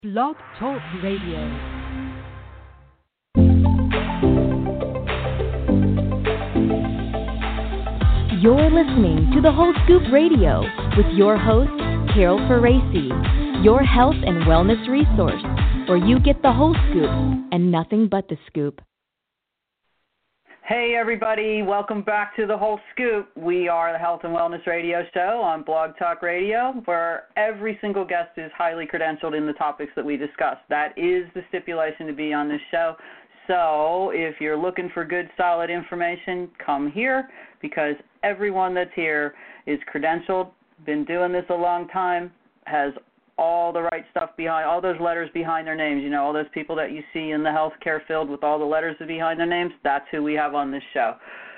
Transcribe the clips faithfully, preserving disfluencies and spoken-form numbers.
Blog Talk Radio. You're listening to The Whole Scoop Radio with your host, Carol Faraci, your health and wellness resource, where you get the whole scoop and nothing but the scoop. Hey everybody, welcome back to The Whole Scoop. We are the Health and Wellness Radio Show on Blog Talk Radio, where every single guest is highly credentialed in the topics that we discuss. That is the stipulation to be on this show. So if you're looking for good, solid information, come here, because everyone that's here is credentialed, been doing this a long time, has all the right stuff behind, all those letters behind their names. You know, all those people that you see in the healthcare field with all the letters behind their names, that's who we have on this show.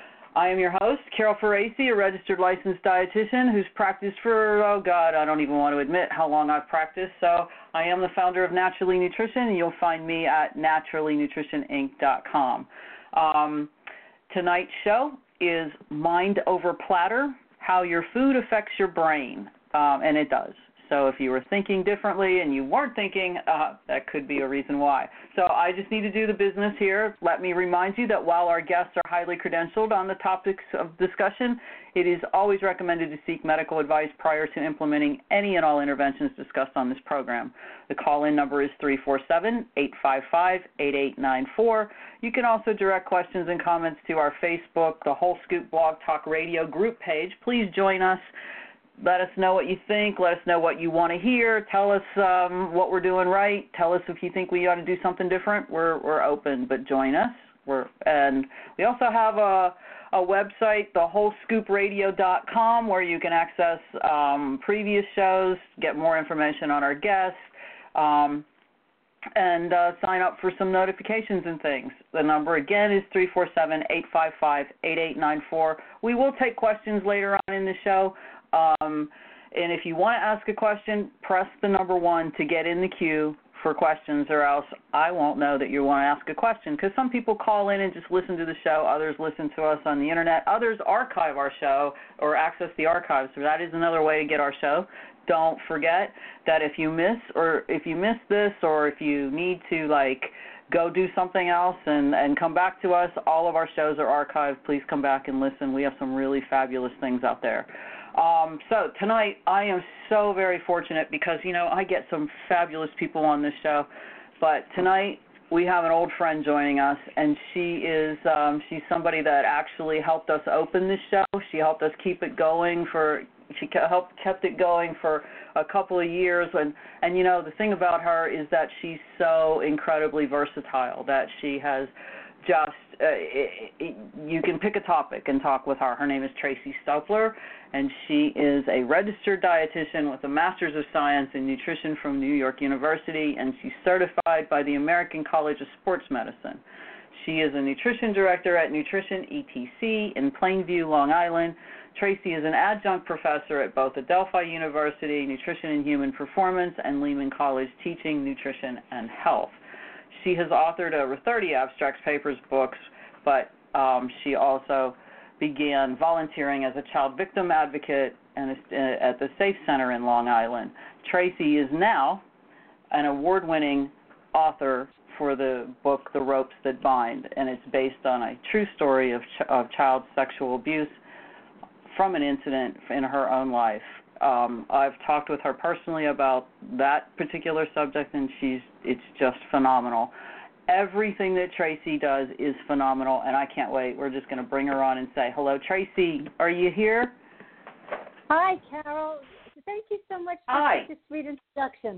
I am your host, Carol Faraci, a registered licensed dietitian who's practiced for, oh God, I don't even want to admit how long I've practiced. So I am the founder of Naturally Nutrition, and you'll find me at naturally nutrition inc dot com. Um, tonight's show is Mind Over Platter, how your food affects your brain, um, and it does. So if you were thinking differently and you weren't thinking, uh, that could be a reason why. So I just need to do the business here. Let me remind you that while our guests are highly credentialed on the topics of discussion, it is always recommended to seek medical advice prior to implementing any and all interventions discussed on this program. The call-in number is three four seven, eight five five, eight eight nine four. You can also direct questions and comments to our Facebook, the Whole Scoop Blog Talk Radio group page. Please join us. Let us know what you think. Let us know what you want to hear. Tell us um, what we're doing right. Tell us if you think we ought to do something different. We're we're open, but join us. We're and we also have a a website, the whole scoop radio dot com, where you can access um, previous shows, get more information on our guests, um, and uh, sign up for some notifications and things. The number again is three four seven, eight five five, eight eight nine four. We will take questions later on in the show. Um, and if you want to ask a question, press the number one to get in the queue for questions, or else I won't know that you want to ask a question, because some people call in and just listen to the show. Others listen to us on the Internet. Others archive our show or access the archives. So that is another way to get our show. Don't forget that if you miss or if you miss this, or if you need to, like, go do something else and, and come back to us, all of our shows are archived. Please come back and listen. We have some really fabulous things out there. Um, so tonight I am so very fortunate because, you know, I get some fabulous people on this show, but tonight we have an old friend joining us, and she is um, she's somebody that actually helped us open this show. She helped us keep it going for she helped kept it going for a couple of years, and and you know, the thing about her is that she's so incredibly versatile, that she has just uh, it, it, you can pick a topic and talk with her. Her name is Tracy Stoepler, and she is a registered dietitian with a Master's of Science in Nutrition from New York University, and she's certified by the American College of Sports Medicine. She is a nutrition director at Nutrition E T C in Plainview, Long Island. Tracy is an adjunct professor at both Adelphi University, Nutrition and Human Performance, and Lehman College, teaching nutrition and health. She has authored over thirty abstracts, papers, books, but um, she also began volunteering as a child victim advocate and at the Safe Center in Long Island. Tracy is now an award-winning author for the book The Ropes That Bind, and it's based on a true story of, ch- of child sexual abuse from an incident in her own life. Um, I've talked with her personally about that particular subject, and she's it's just phenomenal. Everything that Tracy does is phenomenal, and I can't wait. We're just going to bring her on and say, hello, Tracy. Are you here? Hi, Carol. Thank you so much for Hi. such a sweet introduction.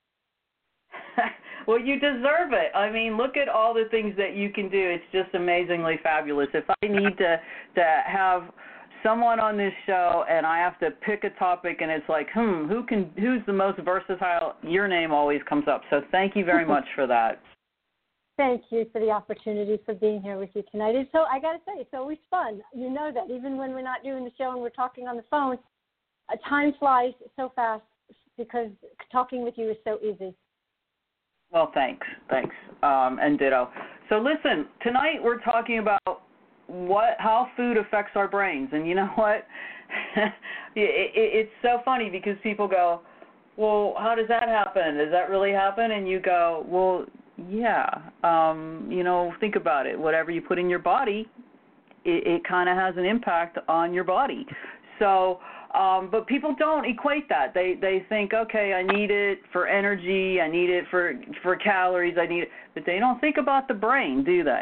Well, you deserve it. I mean, look at all the things that you can do. It's just amazingly fabulous. If I need to, to have someone on this show and I have to pick a topic and it's like, hmm, who can, who's the most versatile, your name always comes up. So thank you very much for that. Thank you for the opportunity for being here with you tonight. And so I got to say, it's always fun. You know that even when we're not doing the show and we're talking on the phone, uh, time flies so fast because talking with you is so easy. Well, thanks. Thanks. Um, and ditto. So listen, tonight we're talking about what how food affects our brains. And you know what? it, it, it's so funny because people go, well, how does that happen? Does that really happen? And you go, well, yeah. Um, you know, think about it. Whatever you put in your body, it, it kind of has an impact on your body. So, um, but people don't equate that. They they think, okay, I need it for energy, I need it for for calories, I need it, but they don't think about the brain, do they?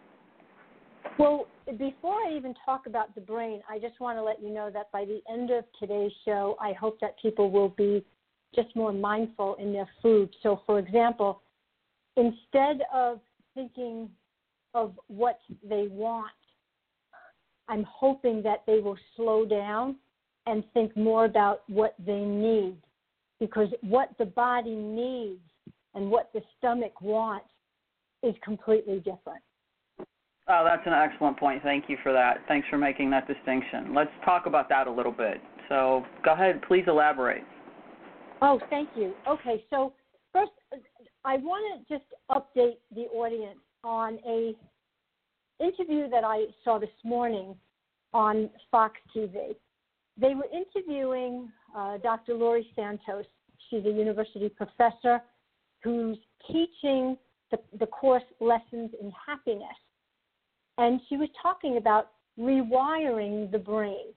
Well, before I even talk about the brain, I just want to let you know that by the end of today's show, I hope that people will be just more mindful in their food. So, for example, instead of thinking of what they want, I'm hoping that they will slow down and think more about what they need, because what the body needs and what the stomach wants is completely different. Oh, that's an excellent point. Thank you for that. Thanks for making that distinction. Let's talk about that a little bit. So go ahead, please elaborate. Oh, thank you. Okay, so first, I want to just update the audience on a interview that I saw this morning on Fox T V. They were interviewing uh, Doctor Laurie Santos. She's a university professor who's teaching the, the course Lessons in Happiness. And she was talking about rewiring the brain.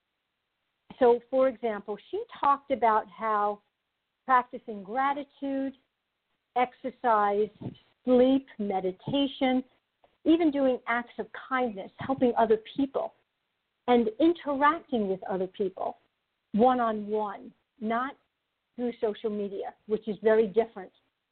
So, for example, she talked about how practicing gratitude, exercise, sleep, meditation, even doing acts of kindness, helping other people, and interacting with other people one-on-one, not through social media, which is very different.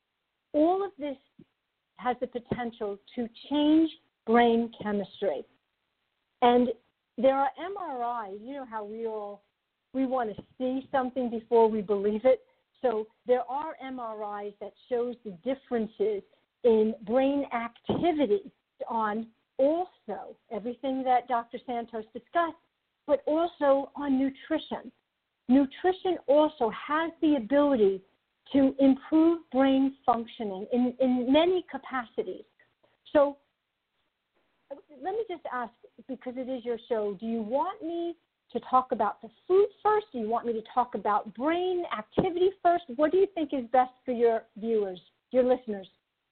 All of this has the potential to change brain chemistry. And there are M R Is. You know how we all, we want to see something before we believe it. So there are M R Is that shows the differences in brain activity on also everything that Doctor Santos discussed, but also on nutrition. Nutrition also has the ability to improve brain functioning in, in many capacities. So let me just ask, because it is your show, do you want me to talk about the food first? Do you want me to talk about brain activity first? What do you think is best for your viewers, your listeners?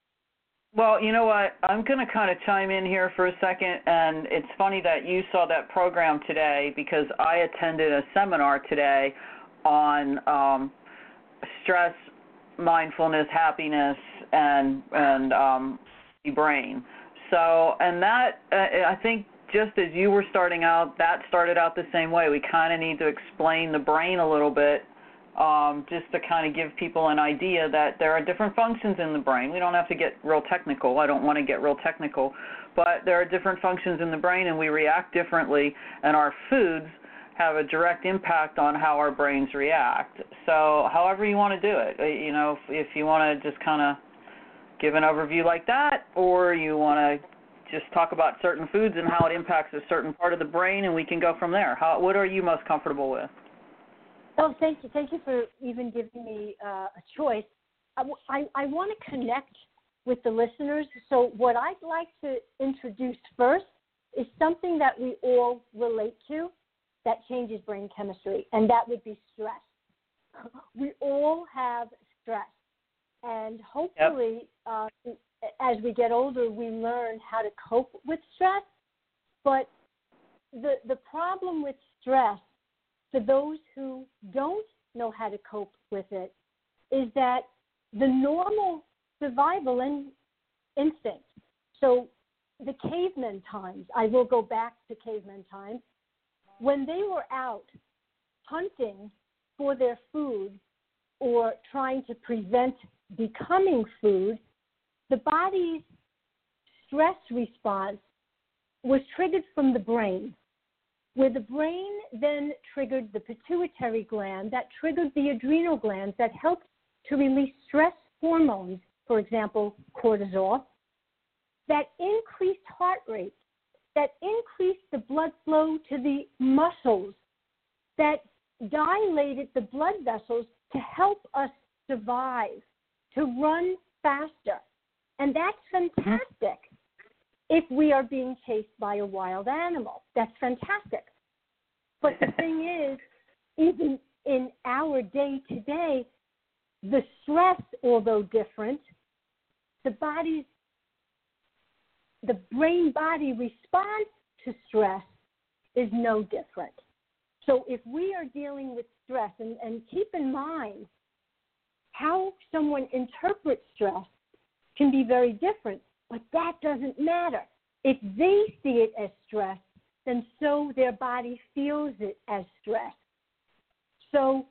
Well, you know what? I'm going to kind of chime in here for a second, and it's funny that you saw that program today because I attended a seminar today on um, stress, mindfulness, happiness, and and um, the brain. So, and that, uh, I think just as you were starting out, that started out the same way. We kind of need to explain the brain a little bit, um, just to kind of give people an idea that there are different functions in the brain. We don't have to get real technical. I don't want to get real technical. But there are different functions in the brain, and we react differently, and our foods have a direct impact on how our brains react. So however you want to do it, you know, if, if you want to just kind of give an overview like that, or you want to just talk about certain foods and how it impacts a certain part of the brain, and we can go from there. How, what are you most comfortable with? Oh, thank you. Thank you for even giving me uh, a choice. I, I, I want to connect with the listeners. So what I'd like to introduce first is something that we all relate to that changes brain chemistry, and that would be stress. We all have stress. And hopefully, yep. uh, as we get older, we learn how to cope with stress. But the the problem with stress, for those who don't know how to cope with it, is that the normal survival in, instinct. So the caveman times, I will go back to caveman times, when they were out hunting for their food or trying to prevent becoming food, the body's stress response was triggered from the brain, where the brain then triggered the pituitary gland that triggered the adrenal glands that helped to release stress hormones, for example, cortisol, that increased heart rate, that increased the blood flow to the muscles, that dilated the blood vessels to help us survive, to run faster. And that's fantastic if we are being chased by a wild animal. That's fantastic. But the thing is, even in our day-to-day, The stress, although different, the body's, the brain-body response to stress is no different. So if we are dealing with stress, and, and keep in mind how someone interprets stress can be very different, but that doesn't matter. If they see it as stress, then so their body feels it as stress. So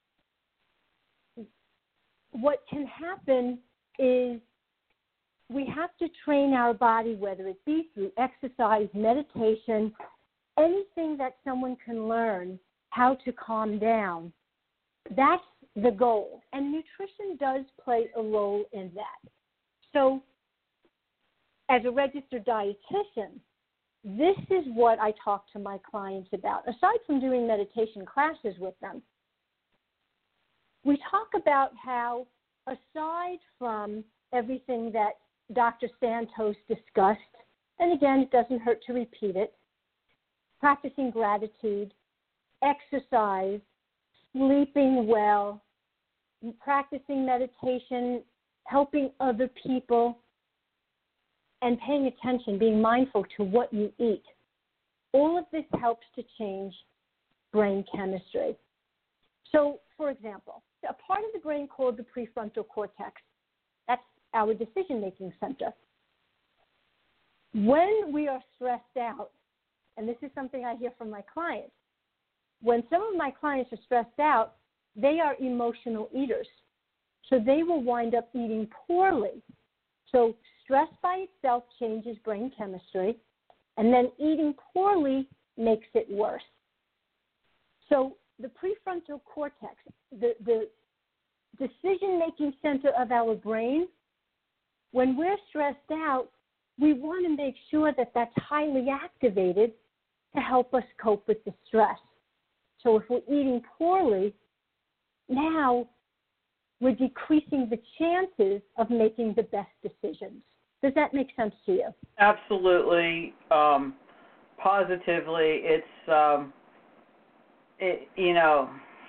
what can happen is we have to train our body, whether it be through exercise, meditation, anything that someone can learn how to calm down. That's the goal. And nutrition does play a role in that. So as a registered dietitian, this is what I talk to my clients about. Aside from doing meditation classes with them, we talk about how, aside from everything that Doctor Santos discussed, and again, it doesn't hurt to repeat it, practicing gratitude, exercise, sleeping well, practicing meditation, helping other people, and paying attention, being mindful to what you eat. All of this helps to change brain chemistry. So, for example, a part of the brain called the prefrontal cortex, that's our decision-making center. When we are stressed out, and this is something I hear from my clients, when some of my clients are stressed out, they are emotional eaters. So they will wind up eating poorly. So stress by itself changes brain chemistry, and then eating poorly makes it worse. So the prefrontal cortex, the, the decision-making center of our brain, when we're stressed out, we want to make sure that that's highly activated to help us cope with the stress. So if we're eating poorly, now we're decreasing the chances of making the best decisions. Does that make sense to you? Absolutely. Um, positively, it's, um, it, you know,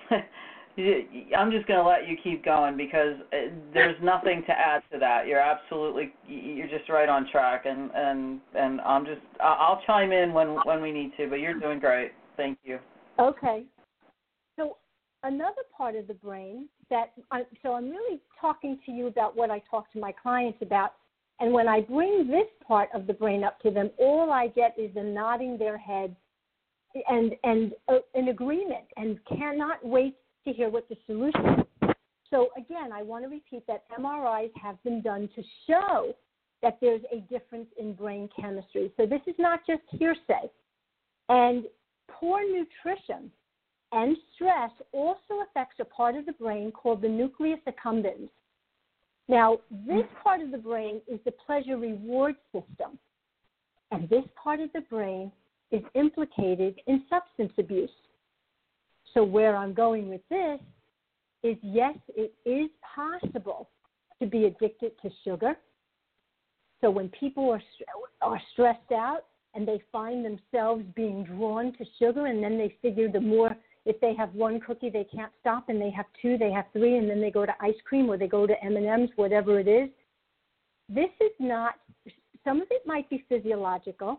I'm just going to let you keep going because there's nothing to add to that. You're absolutely, you're just right on track, and, and, and I'm just, I'll chime in when, when we need to, but you're doing great. Thank you. Okay. So another part of the brain that, I, so I'm really talking to you about what I talk to my clients about, and when I bring this part of the brain up to them, all I get is them nodding their head and, and uh, an agreement and cannot wait to hear what the solution is. So again, I want to repeat that M R Is have been done to show that there's a difference in brain chemistry. So this is not just hearsay. And poor nutrition and stress also affects a part of the brain called the nucleus accumbens. Now, this part of the brain is the pleasure reward system. And this part of the brain is implicated in substance abuse. So where I'm going with this is, yes, it is possible to be addicted to sugar. So when people are are stressed out and they find themselves being drawn to sugar, and then they figure the more, if they have one cookie, they can't stop, and they have two, they have three, and then they go to ice cream or they go to M and M's, whatever it is. This is not, some of it might be physiological.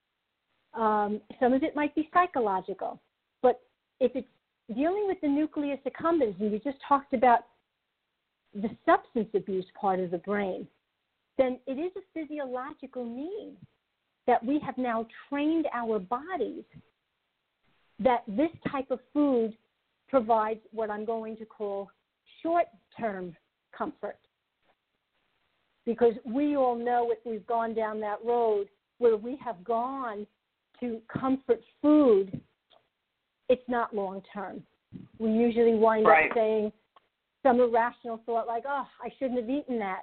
Um, some of it might be psychological. But if it's dealing with the nucleus accumbens, and we just talked about the substance abuse part of the brain, then it is a physiological need that we have now trained our bodies that this type of food provides what I'm going to call short-term comfort. Because we all know, if we've gone down that road where we have gone to comfort food, it's not long-term. We usually wind right. up saying some irrational thought like, oh, I shouldn't have eaten that.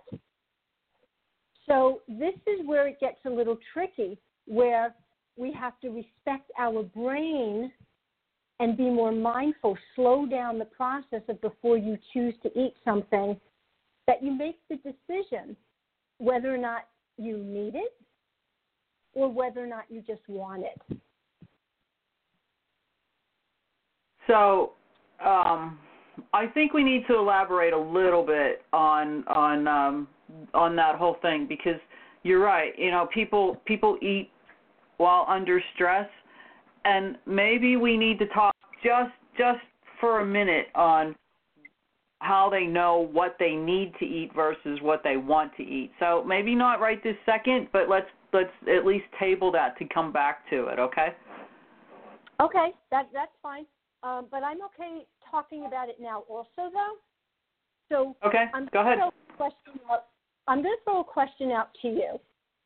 So this is where it gets a little tricky, where we have to respect our brain and be more mindful, slow down the process of before you choose to eat something, that you make the decision whether or not you need it or whether or not you just want it. So, um, I think we need to elaborate a little bit on on um, on that whole thing, because you're right. You know, people people eat while under stress, and maybe we need to talk just just for a minute on how they know what they need to eat versus what they want to eat. So maybe not right this second, but let's let's at least table that to come back to it. Okay. Okay, that that's fine. Um, but I'm okay talking about it now also, though. So okay, I'm go ahead. Throw a question out, I'm going to throw a question out to you.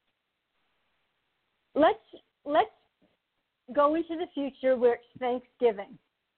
Let's let's go into the future where it's Thanksgiving,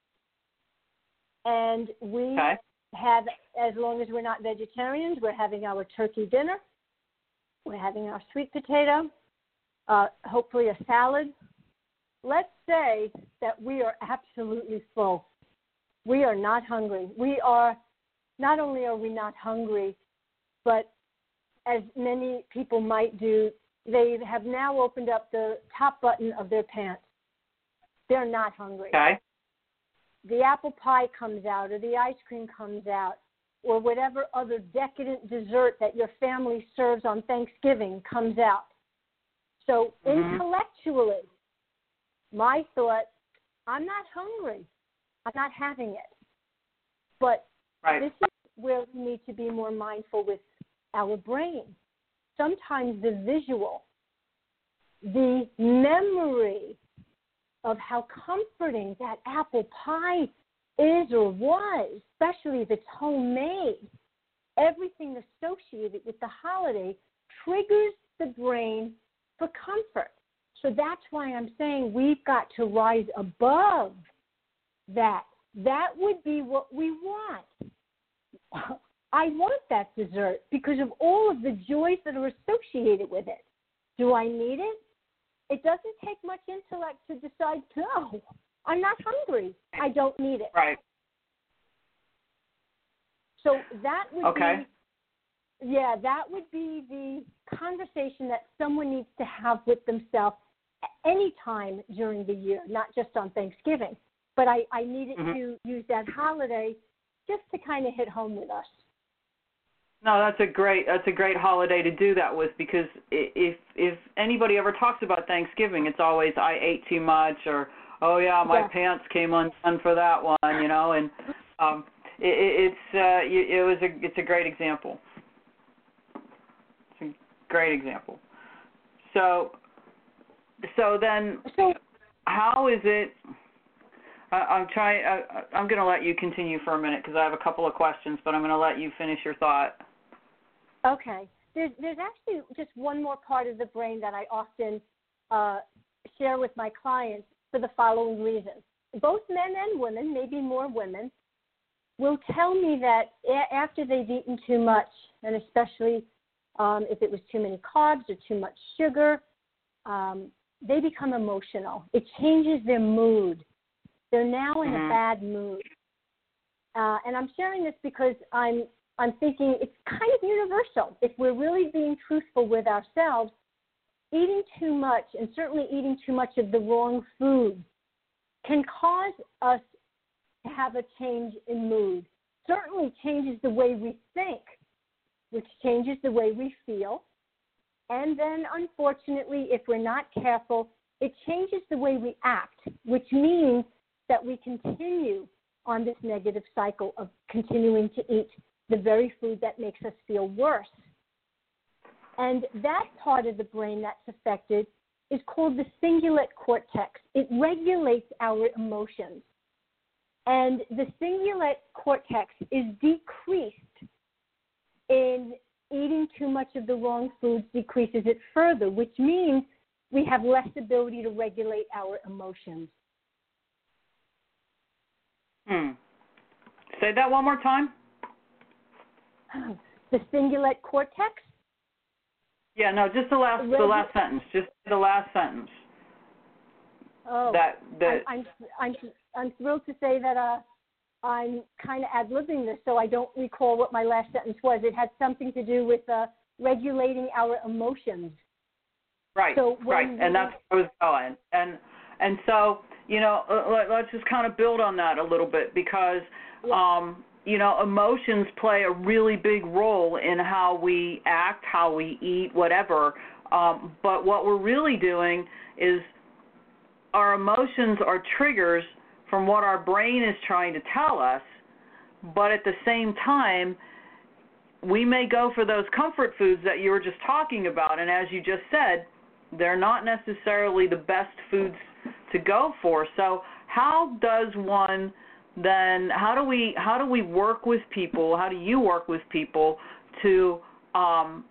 and we okay. have, as long as we're not vegetarians, we're having our turkey dinner. We're having our sweet potato, uh, hopefully a salad. Let's say that we are absolutely full. We are not hungry. We are, not only are we not hungry, but as many people might do, they have now opened up the top button of their pants. They're not hungry. Okay. The apple pie comes out, or the ice cream comes out, or whatever other decadent dessert that your family serves on Thanksgiving comes out. So mm-hmm. intellectually, my thought, I'm not hungry. I'm not having it. But right. this is where we need to be more mindful with our brain. Sometimes the visual, the memory of how comforting that apple pie is or was, especially if it's homemade, everything associated with the holiday triggers the brain for comfort. So that's why I'm saying we've got to rise above that. That would be what we want. I want that dessert because of all of the joys that are associated with it. Do I need it? It doesn't take much intellect to decide, no, I'm not hungry. I don't need it. Right. So that would okay. be, yeah, that would be the conversation that someone needs to have with themselves any time during the year, not just on Thanksgiving. But I, I needed mm-hmm. to use that holiday just to kind of hit home with us. No, that's a great that's a great holiday to do that with, because if if anybody ever talks about Thanksgiving, it's always I ate too much, or oh yeah, my yeah. pants came undone for that one, you know, and um, it, it's uh, it was a it's a great example. It's a great example. So so then, so, how is it? I'm trying. I, I'm going to let you continue for a minute because I have a couple of questions, but I'm going to let you finish your thought. Okay. There's there's actually just one more part of the brain that I often uh, share with my clients for the following reason. Both men and women, maybe more women, will tell me that a- after they've eaten too much, and especially um, if it was too many carbs or too much sugar, um, they become emotional. It changes their mood. They're now in mm-hmm. a bad mood. Uh, and I'm sharing this because I'm I'm thinking it's kind of universal. If we're really being truthful with ourselves, eating too much, and certainly eating too much of the wrong food, can cause us to have a change in mood. Certainly changes the way we think, which changes the way we feel. And then, unfortunately, if we're not careful, it changes the way we act, which means that we continue on this negative cycle of continuing to eat the very food that makes us feel worse. And that part of the brain that's affected is called the cingulate cortex. It regulates our emotions. And the cingulate cortex is decreased in eating too much of the wrong foods, decreases it further, which means we have less ability to regulate our emotions. Hmm. Say that one more time. The cingulate cortex? Yeah, no, just the last Regu- the last sentence. Just the last sentence. Oh, that that I'm I'm I'm, I'm thrilled to say that uh, I'm kind of ad-libbing this, so I don't recall what my last sentence was. It had something to do with uh, regulating our emotions. Right, so right, we, and that's where I was going. And and so you know, let, let's just kind of build on that a little bit because, yeah. um, you know, emotions play a really big role in how we act, how we eat, whatever. Um, but what we're really doing is our emotions are triggers from what our brain is trying to tell us, but at the same time, we may go for those comfort foods that you were just talking about, and as you just said, they're not necessarily the best foods to go for. So how does one then, how do we how do we work with people, how do you work with people to, um,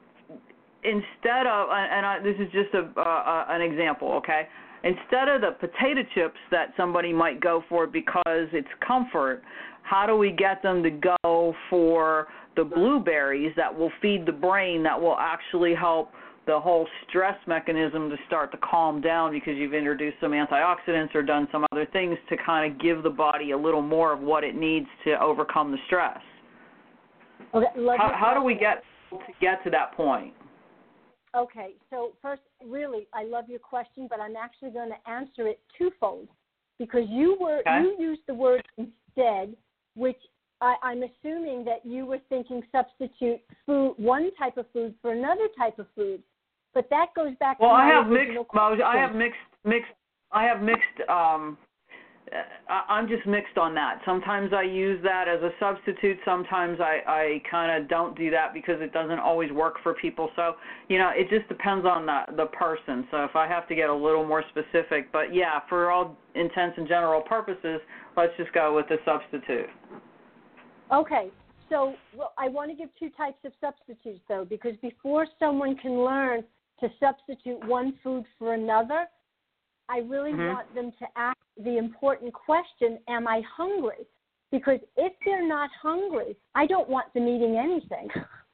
instead of, and I, this is just a, uh, an example, okay, instead of the potato chips that somebody might go for because it's comfort, how do we get them to go for the blueberries that will feed the brain, that will actually help the whole stress mechanism to start to calm down because you've introduced some antioxidants or done some other things to kind of give the body a little more of what it needs to overcome the stress? Okay, how, how do we get to get to that point? Okay, so first, really, I love your question, but I'm actually going to answer it twofold because you were okay. you used the word instead, which I, I'm assuming that you were thinking substitute food, one type of food for another type of food, but that goes back well, to I my have original mixed. question. I have mixed mixed. I have mixed. Um, I'm just mixed on that. Sometimes I use that as a substitute. Sometimes I, I kind of don't do that because it doesn't always work for people. So, you know, it just depends on the, the person. So if I have to get a little more specific, but yeah, for all intents and general purposes, let's just go with the substitute. Okay, so well, I want to give two types of substitutes, though, because before someone can learn to substitute one food for another, I really mm-hmm. want them to ask the important question, am I hungry? Because if they're not hungry, I don't want them eating anything.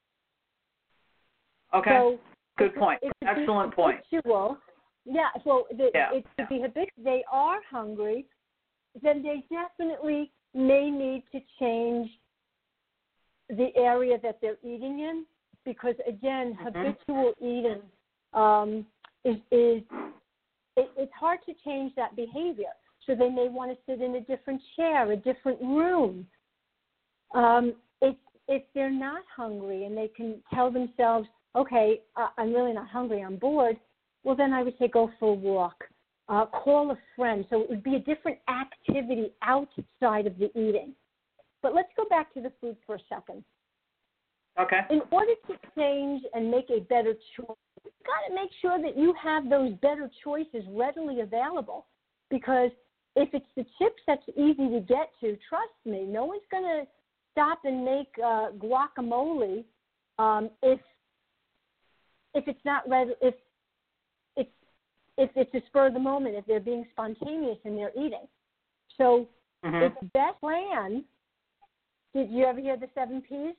Okay, so good if, point. If Excellent point. Habitual, yeah, so the, yeah. it's to be habitual, they are hungry, then they definitely may need to change the area that they're eating in, because again, mm-hmm. habitual eating um, is, is it, it's hard to change that behavior. So they may want to sit in a different chair, a different room. Um, if if they're not hungry and they can tell themselves, okay, uh, I'm really not hungry, I'm bored, well then I would say go for a walk, uh, call a friend. So it would be a different activity outside of the eating. But let's go back to the food for a second. Okay. In order to change and make a better choice, you've got to make sure that you have those better choices readily available. Because if it's the chips that's easy to get to, trust me, no one's going to stop and make uh, guacamole um, if if it's not ready, if it's if it's a spur of the moment, if they're being spontaneous in their eating. So mm-hmm. it's best plan. Did you ever hear the seven P's?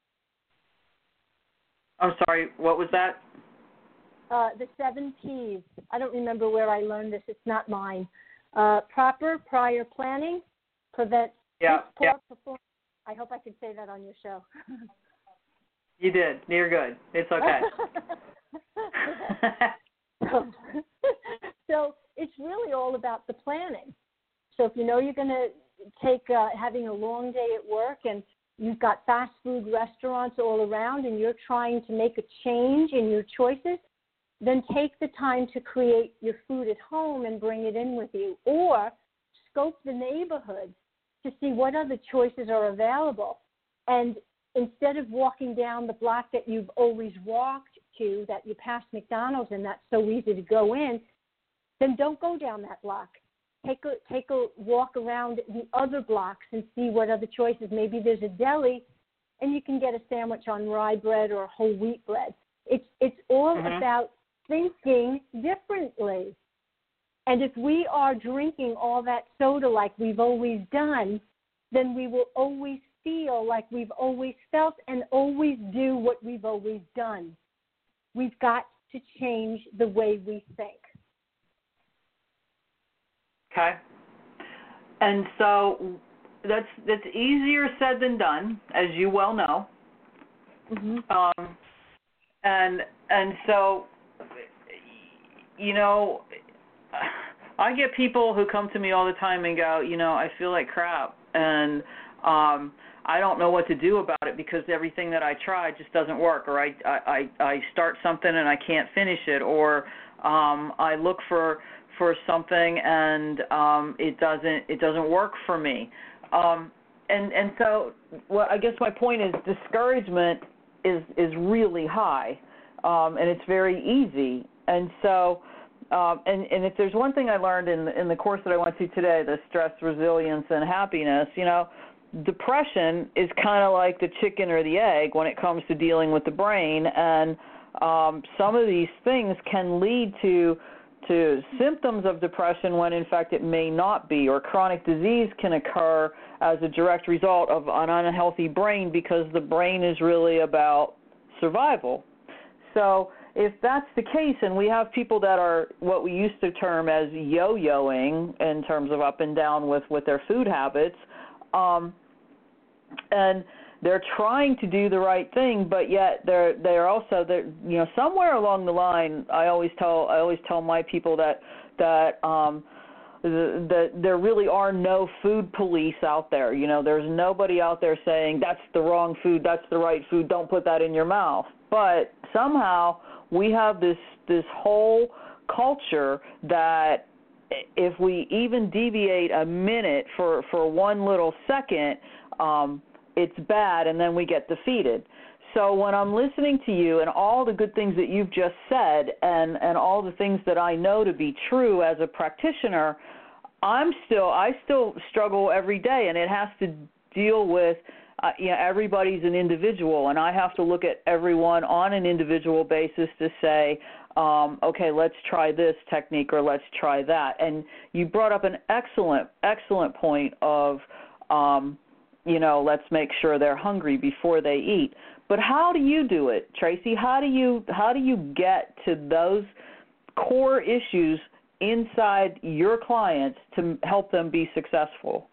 I'm sorry, what was that? Uh, the seven P's. I don't remember where I learned this. It's not mine. Uh, proper prior planning prevents yeah, poor yeah. performance. I hope I could say that on your show. You did. You're good. It's okay. so, so it's really all about the planning. So if you know you're going to take uh, having a long day at work and you've got fast food restaurants all around and you're trying to make a change in your choices, then take the time to create your food at home and bring it in with you. Or scope the neighborhood to see what other choices are available. And instead of walking down the block that you've always walked to, that you pass McDonald's and that's so easy to go in, then don't go down that block. Take a, take a walk around the other blocks and see what other choices. Maybe there's a deli and you can get a sandwich on rye bread or whole wheat bread. It's, it's all mm-hmm. about thinking differently. And if we are drinking all that soda like we've always done, then we will always feel like we've always felt and always do what we've always done. We've got to change the way we think. Okay. And so that's that's easier said than done, as you well know. Mm-hmm. Um, and and so, you know, I get people who come to me all the time and go, you know, I feel like crap, and um, I don't know what to do about it because everything that I try just doesn't work, or I I, I start something and I can't finish it, or um, I look for for something and um, it doesn't it doesn't work for me. Um, and and so, well, I guess my point is discouragement is is really high, um, and it's very easy. And so, um, and and if there's one thing I learned in the, in the course that I went to today, the stress, resilience, and happiness, you know, depression is kind of like the chicken or the egg when it comes to dealing with the brain, and um, some of these things can lead to to symptoms of depression when in fact it may not be, or chronic disease can occur as a direct result of an unhealthy brain because the brain is really about survival. So if that's the case, and we have people that are what we used to term as yo-yoing in terms of up and down with, with their food habits, um, and they're trying to do the right thing, but yet they're they're also they're you know somewhere along the line. I always tell I always tell my people that that um, that there really are no food police out there. You know, there's nobody out there saying that's the wrong food, that's the right food, don't put that in your mouth. But somehow we have this this whole culture that if we even deviate a minute for for one little second, um, it's bad, and then we get defeated. So when I'm listening to you and all the good things that you've just said and, and all the things that I know to be true as a practitioner, I'm still I still struggle every day, and it has to deal with uh, you know, everybody's an individual, and I have to look at everyone on an individual basis to say, um, okay, let's try this technique or let's try that. And you brought up an excellent, excellent point of um, you know, let's make sure they're hungry before they eat. But how do you do it, Tracy? How do you how do you get to those core issues inside your clients to help them be successful?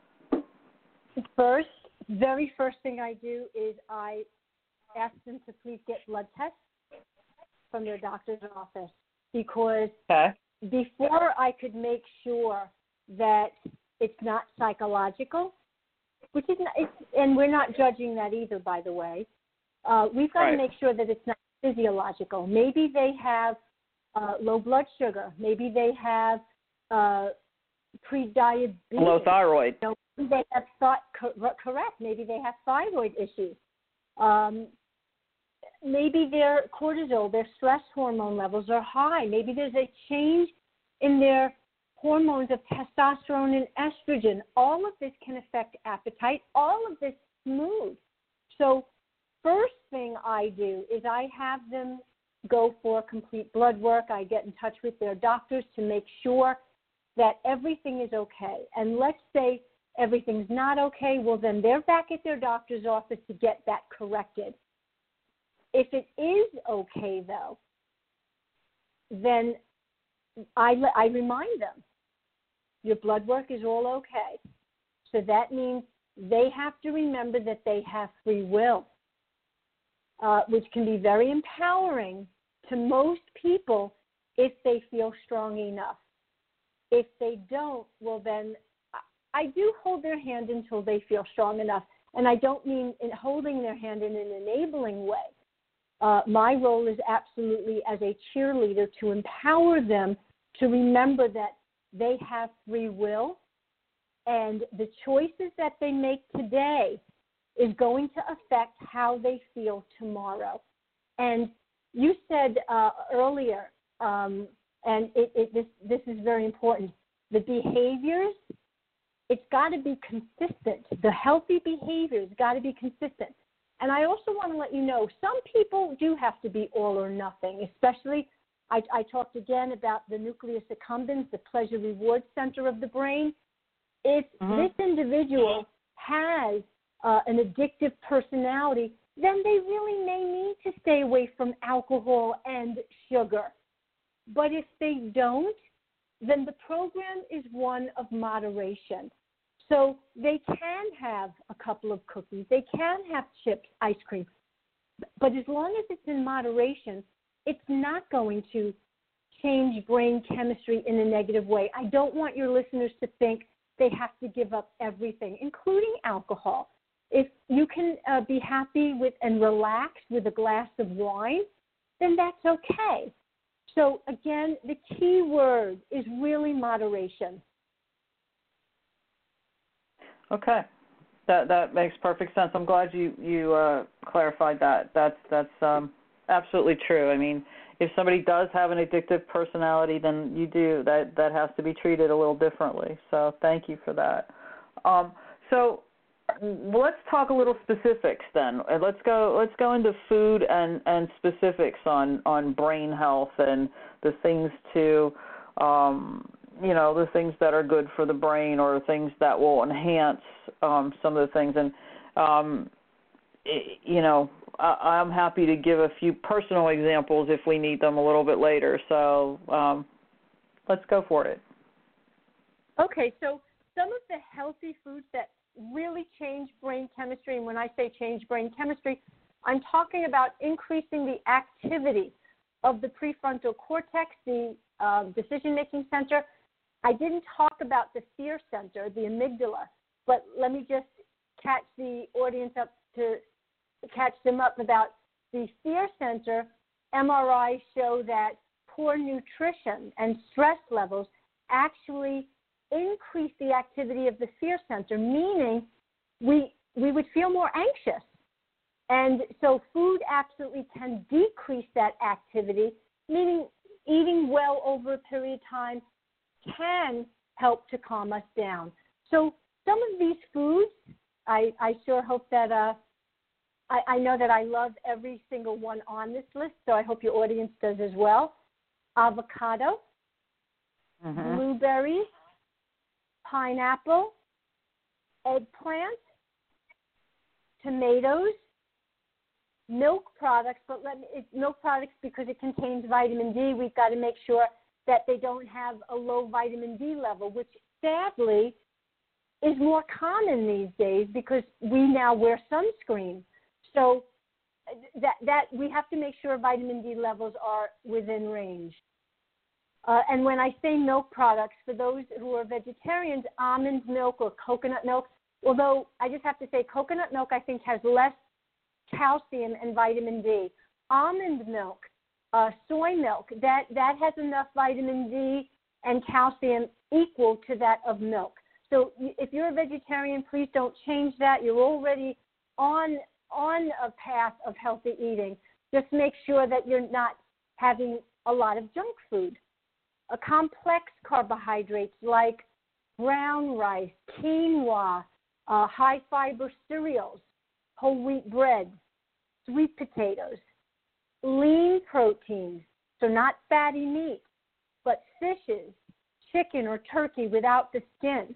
First, very first thing I do is I ask them to please get blood tests from their doctor's office, because okay. before I could make sure that it's not psychological, which is not, it's, and we're not judging that either, by the way. Uh, we've got right. to make sure that it's not physiological. Maybe they have uh, low blood sugar. Maybe they have uh, pre-diabetes. Low thyroid. You know, maybe they have thought co- correct. Maybe they have thyroid issues. Um, maybe their cortisol, their stress hormone levels are high. Maybe there's a change in their hormones of testosterone and estrogen. All of this can affect appetite. All of this mood. So first thing I do is I have them go for complete blood work. I get in touch with their doctors to make sure that everything is okay. And let's say everything's not okay, well, then they're back at their doctor's office to get that corrected. If it is okay, though, then I, I remind them, your blood work is all okay. So that means they have to remember that they have free will, uh, which can be very empowering to most people if they feel strong enough. If they don't, well, then I do hold their hand until they feel strong enough. And I don't mean in holding their hand in an enabling way. Uh, my role is absolutely as a cheerleader to empower them to remember that they have free will, and the choices that they make today is going to affect how they feel tomorrow. And you said uh, earlier, um, and it, it, this, this is very important, the behaviors, it's got to be consistent. The healthy behaviors got to be consistent. And I also want to let you know, some people do have to be all or nothing, especially I, I talked again about the nucleus accumbens, the pleasure-reward center of the brain. If mm-hmm. this individual has uh, an addictive personality, then they really may need to stay away from alcohol and sugar. But if they don't, then the program is one of moderation. So they can have a couple of cookies. They can have chips, ice cream. But as long as it's in moderation, it's not going to change brain chemistry in a negative way. I don't want your listeners to think they have to give up everything, including alcohol. If you can uh, be happy with and relax with a glass of wine, then that's okay. So again, the key word is really moderation. Okay. That that makes perfect sense. I'm glad you you uh, clarified that. That's that's um, absolutely true. I mean, if somebody does have an addictive personality, then you do that. That has to be treated a little differently. So thank you for that. Um, so let's talk a little specifics then. Let's go. Let's go into food and, and specifics on, on brain health and the things to. Um, you know, the things that are good for the brain or things that will enhance um, some of the things. And, um, it, you know, I, I'm happy to give a few personal examples if we need them a little bit later. So um, let's go for it. Okay, so some of the healthy foods that really change brain chemistry, and when I say change brain chemistry, I'm talking about increasing the activity of the prefrontal cortex, the uh, decision-making center. I didn't talk about the fear center, the amygdala, but let me just catch the audience up to catch them up about the fear center. M R Is show that poor nutrition and stress levels actually increase the activity of the fear center, meaning we we would feel more anxious. And so food absolutely can decrease that activity, meaning eating well over a period of time can help to calm us down. So some of these foods, I, I sure hope that, uh, I, I know that I love every single one on this list, so I hope your audience does as well. Avocado, mm-hmm. blueberries, pineapple, eggplant, tomatoes, milk products, but let me, it's milk products because it contains vitamin D. We've got to make sure that they don't have a low vitamin D level, which sadly is more common these days because we now wear sunscreen. So that that we have to make sure vitamin D levels are within range. Uh, and when I say milk products, for those who are vegetarians, almond milk or coconut milk, although I just have to say coconut milk I think has less calcium and vitamin D. Almond milk, uh, soy milk, that, that has enough vitamin D and calcium equal to that of milk. So if you're a vegetarian, please don't change that. You're already on on a path of healthy eating. Just make sure that you're not having a lot of junk food. A complex carbohydrates like brown rice, quinoa, uh, high-fiber cereals, whole wheat bread, sweet potatoes, lean proteins, so not fatty meat, but fishes, chicken or turkey without the skin.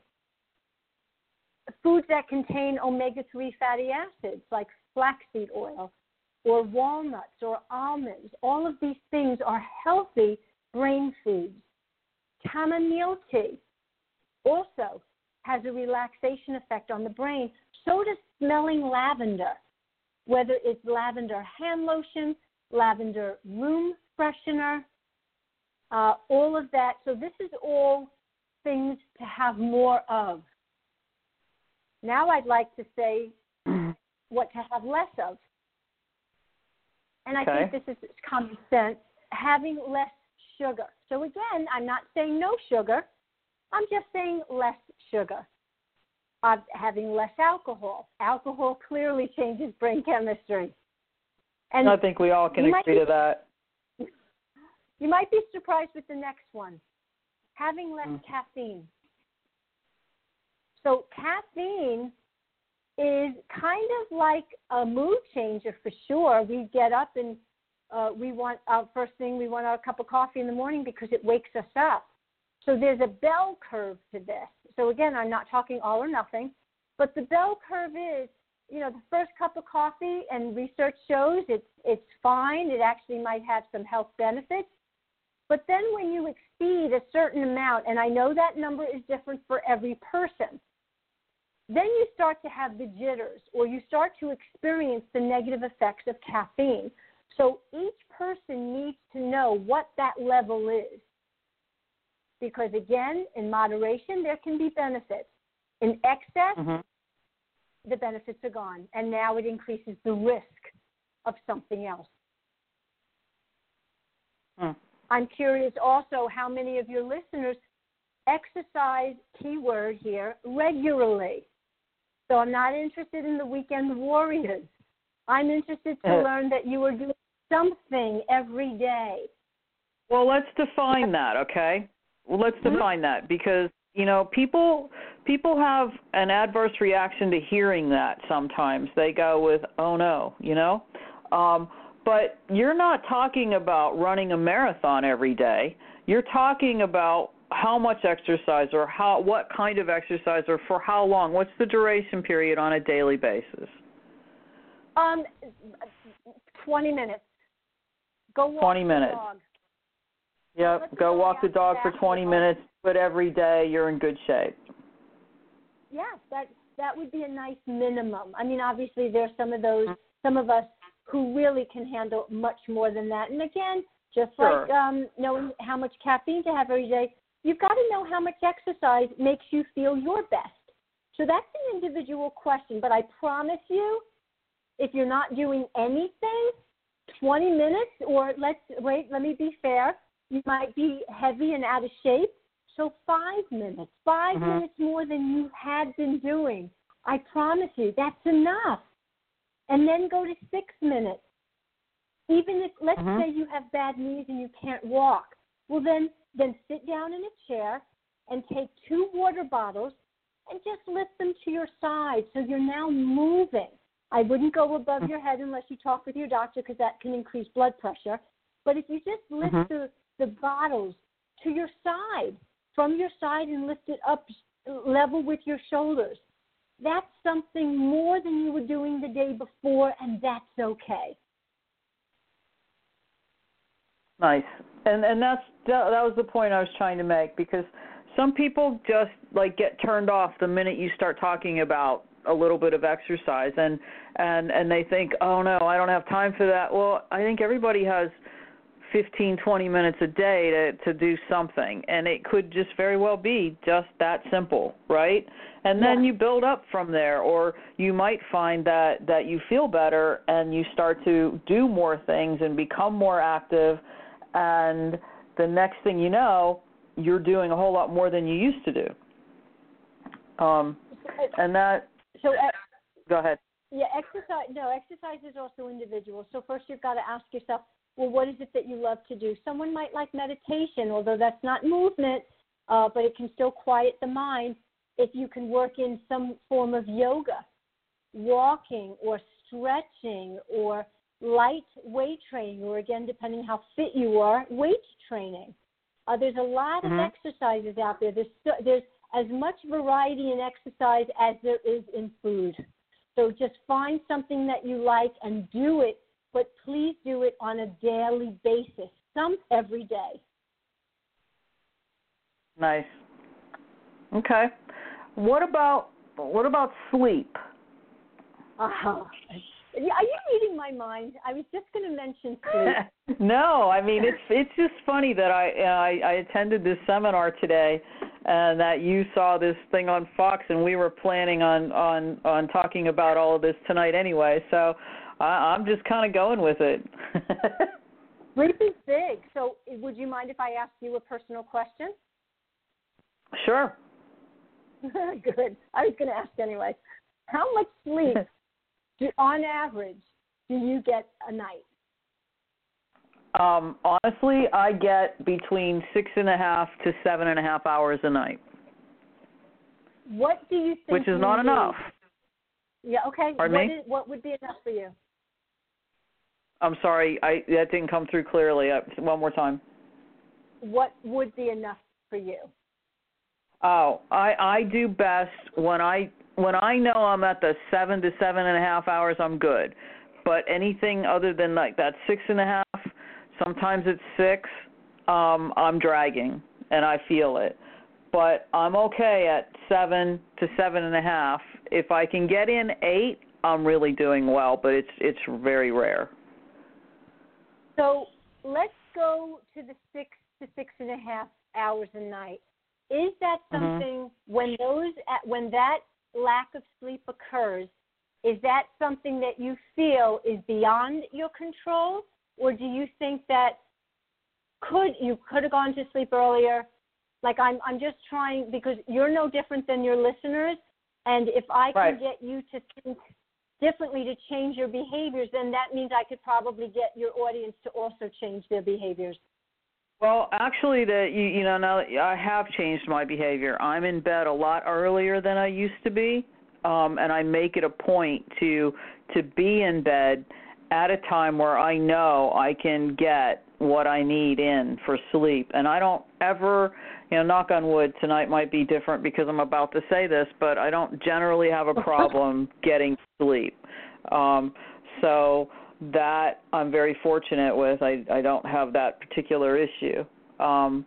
Foods that contain omega three fatty acids like flaxseed oil or walnuts or almonds. All of these things are healthy brain foods. Chamomile tea also has a relaxation effect on the brain. So does smelling lavender, whether it's lavender hand lotion, lavender room freshener, uh, all of that. So this is all things to have more of. Now I'd like to say what to have less of. And I okay. think this is common sense, having less sugar. So again, I'm not saying no sugar. I'm just saying less sugar. Uh, having less alcohol. Alcohol clearly changes brain chemistry. And I think we all can agree be, to that. You might be surprised with the next one. Having less mm. caffeine. So caffeine is kind of like a mood changer for sure. We get up and uh, we want our first thing, we want our cup of coffee in the morning because it wakes us up. So there's a bell curve to this. So again, I'm not talking all or nothing, but the bell curve is, you know, the first cup of coffee, and research shows it's it's fine. It actually might have some health benefits. But then when you exceed a certain amount, and I know that number is different for every person, then you start to have the jitters, or you start to experience the negative effects of caffeine. So each person needs to know what that level is. Because, again, in moderation, there can be benefits. In excess, mm-hmm. the benefits are gone. And now it increases the risk of something else. Hmm. I'm curious also how many of your listeners exercise, keyword here, regularly. So I'm not interested in the weekend warriors. I'm interested to uh, learn that you are doing something every day. Well, let's define that, okay? Well, let's mm-hmm. define that because, you know, people people have an adverse reaction to hearing that sometimes. They go with, oh, no, you know? Um, but you're not talking about running a marathon every day. You're talking about how much exercise or how what kind of exercise or for how long. What's the duration period on a daily basis? Um, twenty minutes. Go walk twenty minutes. The dog. Yep, go walk the dog for twenty minutes, but every day you're in good shape. Yes, that that would be a nice minimum. I mean, obviously there are some of those, some of us who really can handle much more than that. And again, just sure. like um, knowing how much caffeine to have every day, you've got to know how much exercise makes you feel your best. So that's an individual question, but I promise you, if you're not doing anything, twenty minutes, or let's wait, let me be fair, you might be heavy and out of shape, so five minutes, five mm-hmm. minutes more than you had been doing. I promise you, that's enough. And then go to six minutes. Even if, let's mm-hmm. say you have bad knees and you can't walk, well then, then sit down in a chair and take two water bottles and just lift them to your side so you're now moving. I wouldn't go above your head unless you talk with your doctor because that can increase blood pressure. But if you just lift mm-hmm. the, the bottles to your side, from your side and lift it up level with your shoulders, that's something more than you were doing the day before, and that's okay. Nice. And and that's that, that was the point I was trying to make, because some people just like get turned off the minute you start talking about a little bit of exercise, and and and they think, oh no, I don't have time for that. Well, I think everybody has fifteen, twenty minutes a day to, to do something, and it could just very well be just that simple, right? And then yeah. you build up from there, or you might find that, that you feel better and you start to do more things and become more active, and the next thing you know, you're doing a whole lot more than you used to do. Um, and that, so, uh, go ahead. Yeah, exercise, no, exercise is also individual. So first you've got to ask yourself, well, what is it that you love to do? Someone might like meditation, although that's not movement, uh, but it can still quiet the mind if you can work in some form of yoga, walking or stretching or light weight training, or again, depending how fit you are, weight training. Uh, there's a lot mm-hmm. of exercises out there. There's, there's as much variety in exercise as there is in food. So just find something that you like and do it, but please do it on a daily basis, some every day. Nice. Okay. What about what about sleep? Uh-huh. Are you reading my mind? I was just going to mention sleep. No, I mean it's it's just funny that I, I I attended this seminar today, and that you saw this thing on Fox, and we were planning on on, on talking about all of this tonight anyway. So I, I'm just kind of going with it. Sleep is big. So would you mind if I ask you a personal question? Sure. Good. I was going to ask anyway. How much sleep, do, on average, do you get a night? Um, honestly, I get between six and a half to seven and a half hours a night. What do you think? Which is not need? enough. Yeah. Okay. Pardon what me? Is, what would be enough for you? I'm sorry, I that didn't come through clearly. Uh, one more time. What would be enough for you? Oh, I, I do best when I when I know I'm at the seven to seven and a half hours. I'm good, but anything other than like that six and a half, sometimes it's six. Um, I'm dragging and I feel it, but I'm okay at seven to seven and a half. If I can get in eight, I'm really doing well, but it's it's very rare. So let's go to the six to six and a half hours a night. Is that something mm-hmm. when those when that lack of sleep occurs? Is that something that you feel is beyond your control, or do you think that could you could have gone to sleep earlier? Like I'm I'm just trying, because you're no different than your listeners, and if I can right. get you to think differently to change your behaviors, then that means I could probably get your audience to also change their behaviors. Well, actually, that you you know now I have changed my behavior. I'm in bed a lot earlier than I used to be. Um, and I make it a point to to be in bed at a time where I know I can get what I need in for sleep. And I don't ever, you know, knock on wood, tonight might be different because I'm about to say this, but I don't generally have a problem getting sleep. Um, so that I'm very fortunate with. I, I don't have that particular issue. Um,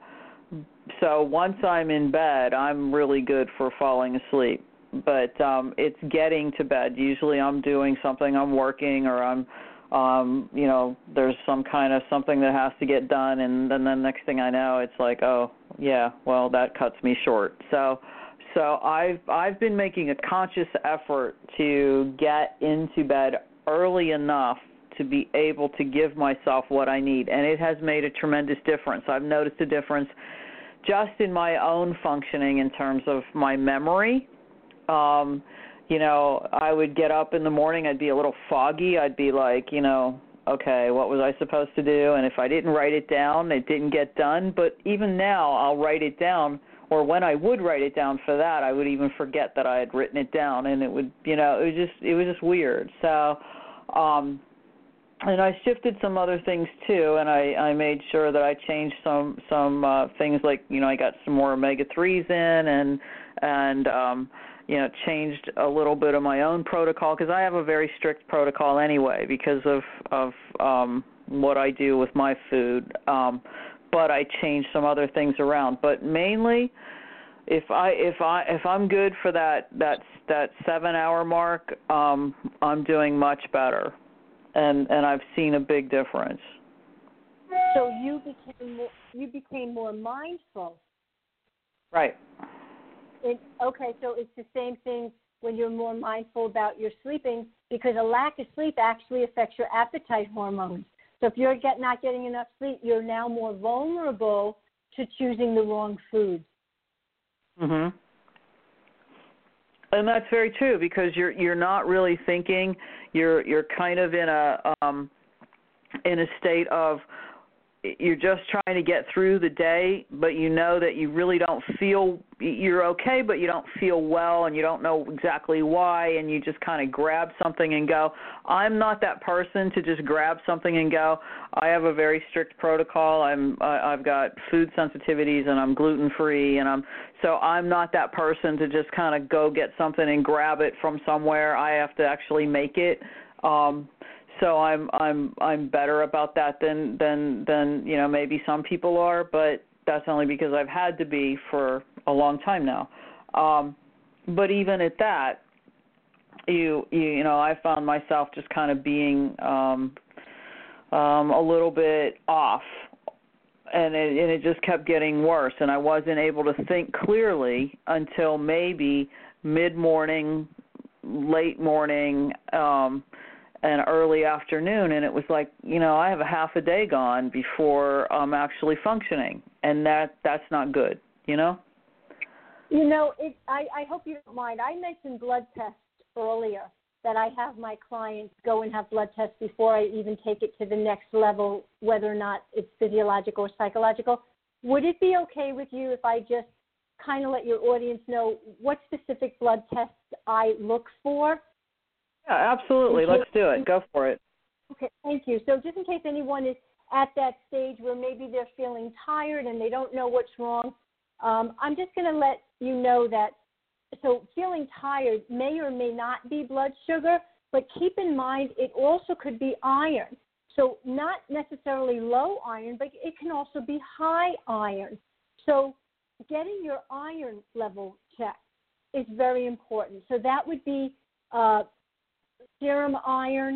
so once I'm in bed, I'm really good for falling asleep. But um, it's getting to bed. Usually I'm doing something, I'm working, or I'm, um, you know, there's some kind of something that has to get done, and then the next thing I know, it's like, oh, yeah, well, that cuts me short. So so I've, I've been making a conscious effort to get into bed early enough to be able to give myself what I need, and it has made a tremendous difference. I've noticed a difference just in my own functioning in terms of my memory. Um, you know, I would get up in the morning, I'd be a little foggy. I'd be like, you know, okay, what was I supposed to do? And if I didn't write it down, it didn't get done. But even now, I'll write it down, or when I would write it down for that, I would even forget that I had written it down, and it would, you know, it was just, it was just weird. So, um, and I shifted some other things too, and I, I made sure that I changed some, some, uh, things like, you know, I got some more omega threes in, and, and, um, you know, changed a little bit of my own protocol, because I have a very strict protocol anyway because of, of um, what I do with my food. Um, but I changed some other things around. But mainly, if I if I if I'm good for that that that seven hour mark, um, I'm doing much better, and and I've seen a big difference. So you became more, you became more mindful. Right. It, okay, so it's the same thing when you're more mindful about your sleeping, because a lack of sleep actually affects your appetite hormones. So if you're get, not getting enough sleep, you're now more vulnerable to choosing the wrong foods. Mhm. And that's very true, because you're you're not really thinking. You're you're kind of in a um, in a state of, you're just trying to get through the day, but you know that you really don't feel, you're okay, but you don't feel well, and you don't know exactly why, and you just kind of grab something and go. I'm not that person to just grab something and go. I have a very strict protocol. I'm, I've got food sensitivities, and I'm gluten-free, and I'm, so I'm not that person to just kind of go get something and grab it from somewhere. I have to actually make it. Um, So I'm I'm I'm better about that than than than you know maybe some people are, but that's only because I've had to be for a long time now. Um, but even at that, you you you know I found myself just kind of being um, um, a little bit off, and it, and it just kept getting worse, and I wasn't able to think clearly until maybe mid-morning, late morning. Um, and early afternoon, and it was like, you know, I have a half a day gone before I'm actually functioning, and that that's not good, you know? You know, it, I, I hope you don't mind. I mentioned blood tests earlier, that I have my clients go and have blood tests before I even take it to the next level, whether or not it's physiological or psychological. Would it be okay with you if I just kind of let your audience know what specific blood tests I look for? Yeah, absolutely. Let's do it. Go for it. Okay, thank you. So just in case anyone is at that stage where maybe they're feeling tired and they don't know what's wrong, um, I'm just going to let you know that, so feeling tired may or may not be blood sugar, but keep in mind it also could be iron. So not necessarily low iron, but it can also be high iron. So getting your iron level checked is very important. So that would be uh, serum iron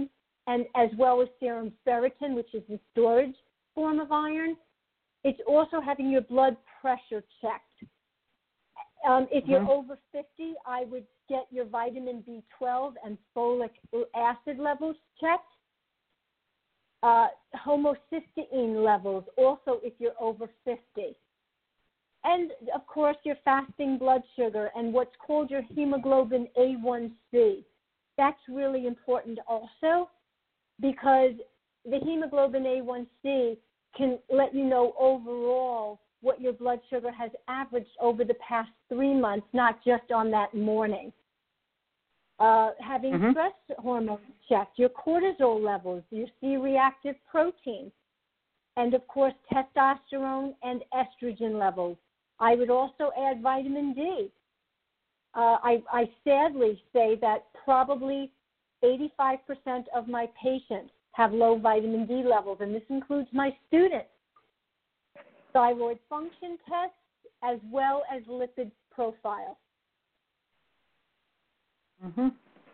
and as well as serum ferritin, which is the storage form of iron. It's also having your blood pressure checked. Um, if you're mm-hmm. over fifty, I would get your vitamin B twelve and folic acid levels checked. Uh, homocysteine levels, also if you're over fifty. And, of course, your fasting blood sugar and what's called your hemoglobin A one C. That's really important also because the hemoglobin A one C can let you know overall what your blood sugar has averaged over the past three months, not just on that morning. Uh, having mm-hmm. stress hormones checked, your cortisol levels, your C-reactive protein, and, of course, testosterone and estrogen levels. I would also add vitamin D. Uh, I, I sadly say that probably eighty-five percent of my patients have low vitamin D levels, and this includes my students. Thyroid function tests as well as lipid profile. Mm-hmm.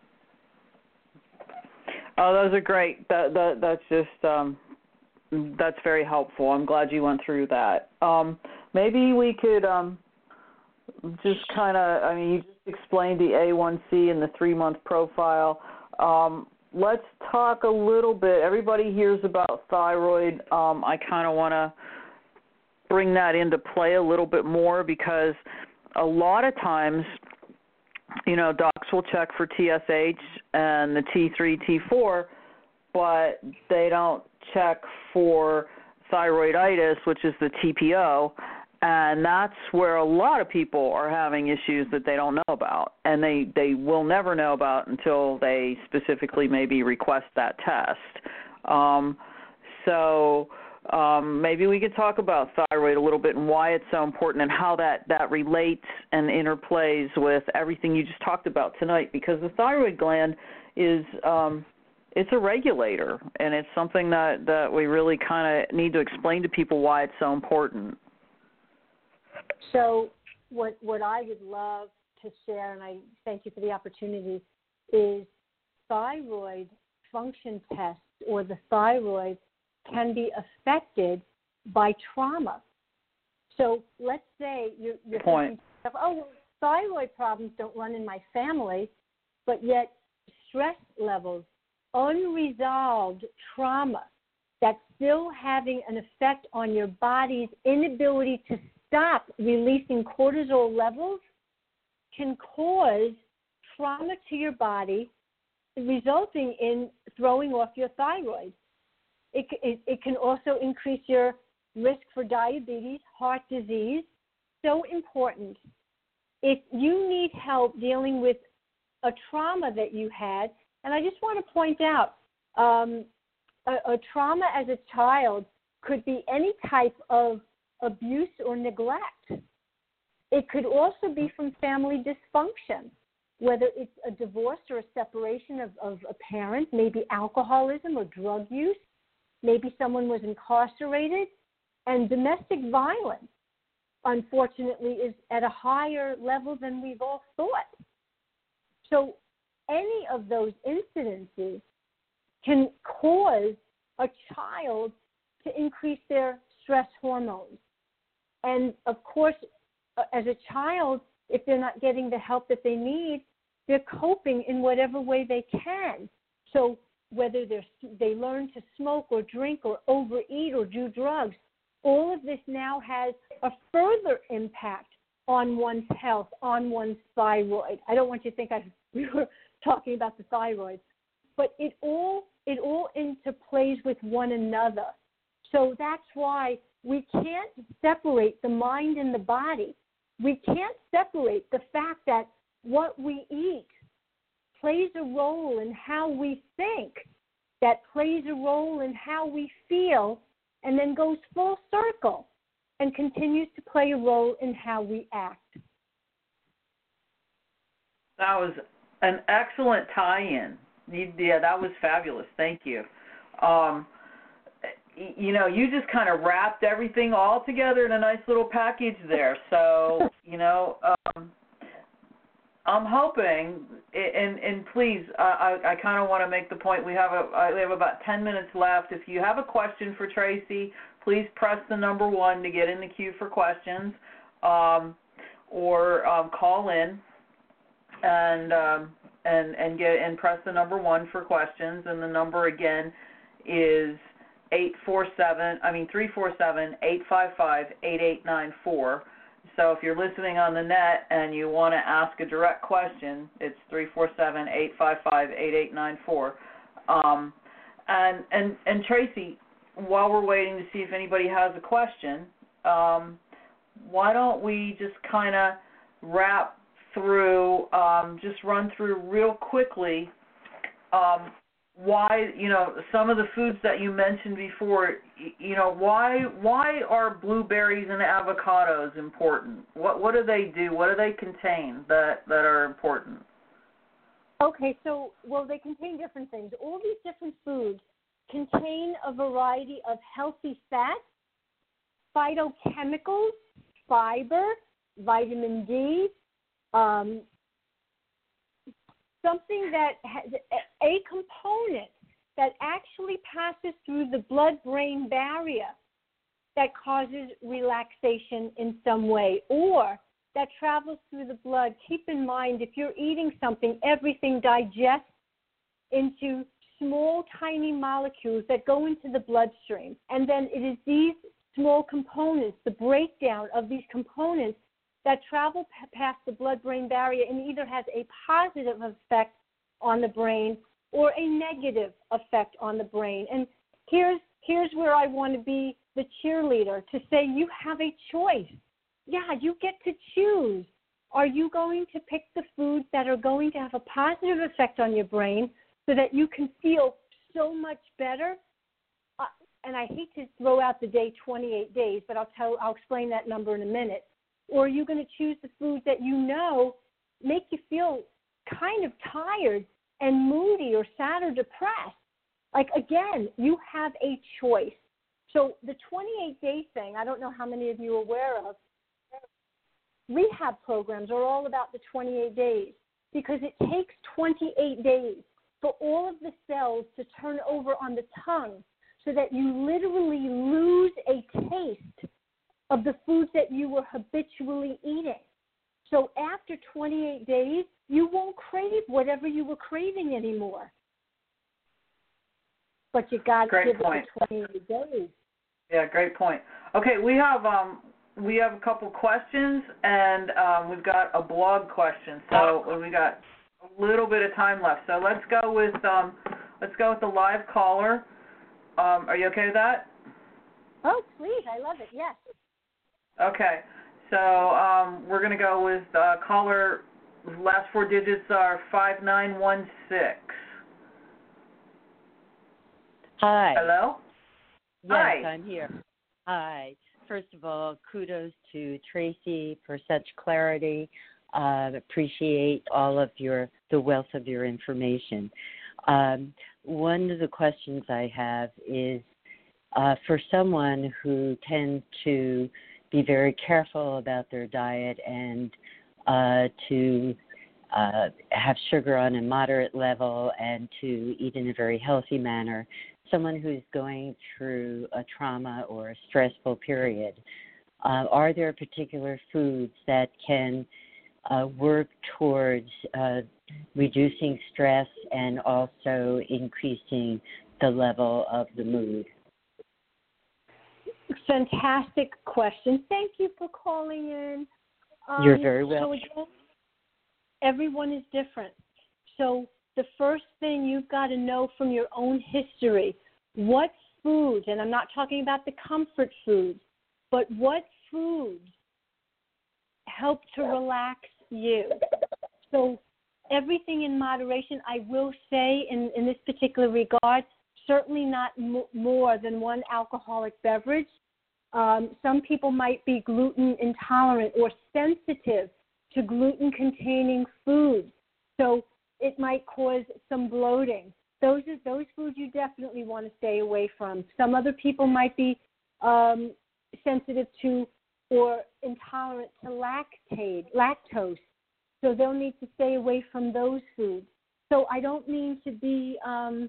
Oh, those are great. That, that that's just um, that's very helpful. I'm glad you went through that. Um, maybe we could um, just kind of. I mean, you just explained the A one C and the three-month profile. Um, let's talk a little bit. Everybody hears about thyroid. Um, I kind of want to bring that into play a little bit more because a lot of times, you know, docs will check for T S H and the T three, T four, but they don't check for thyroiditis, which is the T P O, and that's where a lot of people are having issues that they don't know about, and they, they will never know about until they specifically maybe request that test. Um, so um, maybe we could talk about thyroid a little bit and why it's so important and how that, that relates and interplays with everything you just talked about tonight, because the thyroid gland is um, it's a regulator, and it's something that, that we really kind of need to explain to people why it's so important. So what what I would love to share, and I thank you for the opportunity, is thyroid function tests or the thyroid can be affected by trauma. So let's say you're, you're thinking, oh, well, thyroid problems don't run in my family, but yet stress levels, unresolved trauma that's still having an effect on your body's inability to stop releasing cortisol levels can cause trauma to your body, resulting in throwing off your thyroid. It, it, it can also increase your risk for diabetes, heart disease. So important. If you need help dealing with a trauma that you had, and I just want to point out, um, a, a trauma as a child could be any type of abuse or neglect. It could also be from family dysfunction, whether it's a divorce or a separation of, of a parent, maybe alcoholism or drug use, maybe someone was incarcerated, and domestic violence, unfortunately, is at a higher level than we've all thought. So any of those incidences can cause a child to increase their stress hormones. And, of course, as a child, if they're not getting the help that they need, they're coping in whatever way they can. So whether they're, they learn to smoke or drink or overeat or do drugs, all of this now has a further impact on one's health, on one's thyroid. I don't want you to think I, we were talking about the thyroid, but it all it all interplays with one another. So that's why we can't separate the mind and the body. We can't separate the fact that what we eat plays a role in how we think, that plays a role in how we feel, and then goes full circle and continues to play a role in how we act. That was an excellent tie-in. Yeah, that was fabulous. Thank you. Um, you know, you just kind of wrapped everything all together in a nice little package there. So, you know, um, I'm hoping and and please, uh, I I kind of want to make the point. We have a uh, we have about ten minutes left. If you have a question for Tracy, please press the number one to get in the queue for questions, um, or um, call in and um, and and get and press the number one for questions. And the number again is eight four seven. I mean three four seven eight five five eight eight nine four. So if you're listening on the net and you want to ask a direct question, it's three four seven eight five five eight eight nine four. Um, and, and, and Tracy, while we're waiting to see if anybody has a question, um, why don't we just kind of wrap through, um, just run through real quickly um, why, you know, some of the foods that you mentioned before, you know, why why are blueberries and avocados important? What what do they do? What do they contain that, that are important? Okay, so, well, they contain different things. All these different foods contain a variety of healthy fats, phytochemicals, fiber, vitamin D, um, something that has a component that actually passes through the blood-brain barrier that causes relaxation in some way, or that travels through the blood. Keep in mind, if you're eating something, everything digests into small, tiny molecules that go into the bloodstream. And then it is these small components, the breakdown of these components, that travel p- past the blood-brain barrier and either has a positive effect on the brain or a negative effect on the brain. And here's here's where I want to be the cheerleader, to say you have a choice. Yeah, you get to choose. Are you going to pick the foods that are going to have a positive effect on your brain so that you can feel so much better? Uh, and I hate to throw out the day twenty-eight days, but I'll tell I'll explain that number in a minute. Or are you going to choose the foods that you know make you feel kind of tired and moody or sad or depressed? Like, again, you have a choice. So the twenty-eight day thing, I don't know how many of you are aware of, rehab programs are all about the twenty-eight days because it takes twenty-eight days for all of the cells to turn over on the tongue so that you literally lose a taste of the foods that you were habitually eating. So after twenty-eight days, you won't crave whatever you were craving anymore. But you got to give point. it twenty-eight days. Yeah, great point. Okay, we have um we have a couple questions, and um, we've got a blog question. So we got a little bit of time left. So let's go with um let's go with the live caller. Um, are you okay with that? Oh, please, I love it. Yes. Okay, so um, we're going to go with uh, caller, last four digits are five nine one six. Hi. Hello? Yes, Hi. I'm here. Hi. First of all, kudos to Tracy for such clarity. Uh, appreciate all of your, the wealth of your information. Um, one of the questions I have is uh, for someone who tends to be very careful about their diet and uh, to uh, have sugar on a moderate level and to eat in a very healthy manner, someone who's going through a trauma or a stressful period, uh, are there particular foods that can uh, work towards uh, reducing stress and also increasing the level of the mood? Fantastic question. Thank you for calling in. Um, You're very welcome. So again, everyone is different. So the first thing you've got to know from your own history, what foods, and I'm not talking about the comfort foods, but what foods help to relax you. So everything in moderation, I will say in, in this particular regard, certainly not m- more than one alcoholic beverage. Um, some people might be gluten intolerant or sensitive to gluten-containing foods, so it might cause some bloating. Those are those foods you definitely want to stay away from. Some other people might be um, sensitive to or intolerant to lactate, lactose. So they'll need to stay away from those foods. So I don't mean to be um,